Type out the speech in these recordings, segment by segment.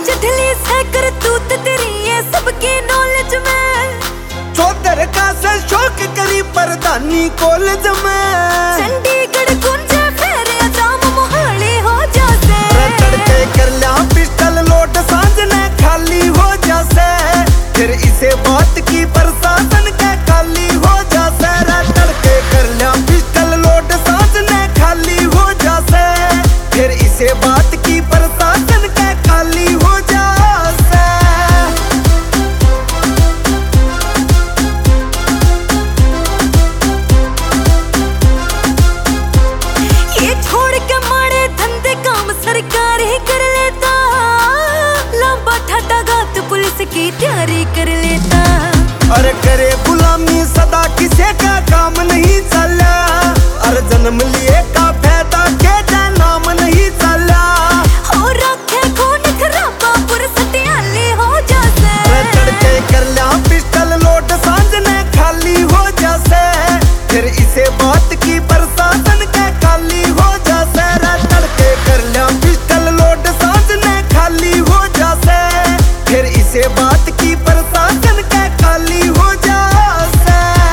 चढ़ली से करतूत तेरी ये सबकी नॉलेज में। चौधर का से शौक करी प्रधानी कॉलेज में। चंडीगढ़ गुंजे फेरे जाम मोहाली हो जासे। तड़के कर लिया पिस्टल लोड सांझ ने खाली हो जासे। फिर इसे बात की प्रशासन के खाली हो जासे। तड़के कर लिया पिस्टल लोड सांझ ने खाली हो जासे। फिर इसे बात की प्रशासन के खाली हो जासे। ये छोड़ के माड़े धंधे काम सरकार ही कर लेता। लंबा ठाटा गात पुलिस की तैयारी कर लेता। अरे करे गुलामी सदा किसे का काम नहीं चला। अरे जन्म लिए का फायदा के नाम नहीं चला। और रखे खून खराबा पुरसटियाली हो जासे। तड़के कर लिया पिस्टल लोड सांझ ने खाली हो जासे। फिर इसे बात की प्रशासन के खाली हो जासे। तड़के कर लिया पिस्टल लोड सांझ ने खाली हो जासे। फिर इसे बात की प्रशासन के खाली हो जासे।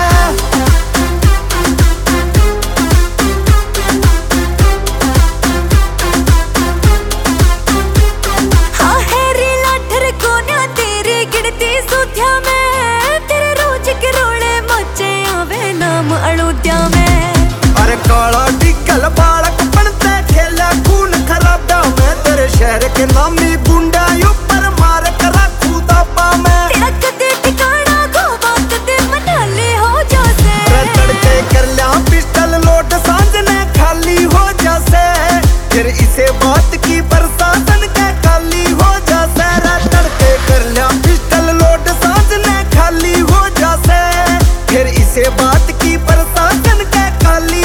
हाँ हैरी लाठर को ना तेरी गिनती सुध्या में। तेरे रोज के रोले मचे आवे नाम अयोध्या में। अरे काला डिगल बालक बनते खेला खून खराबा में। तेरे शहर के नामी गुंडा ऊपर मार करा खुदापा में। तेरा कदे ठिकाना गोवा कदे मनाली हो जासे। तड़के कर लिया पिस्टल लोड सांझ ने खाली हो जासे। फिर इसे बात की प्रशासन के खाली हो जासे। तड़के कर लिया पिस्टल लोड सांझ ने खाली हो जासे। फिर इसे बात की प्रशासन के खाली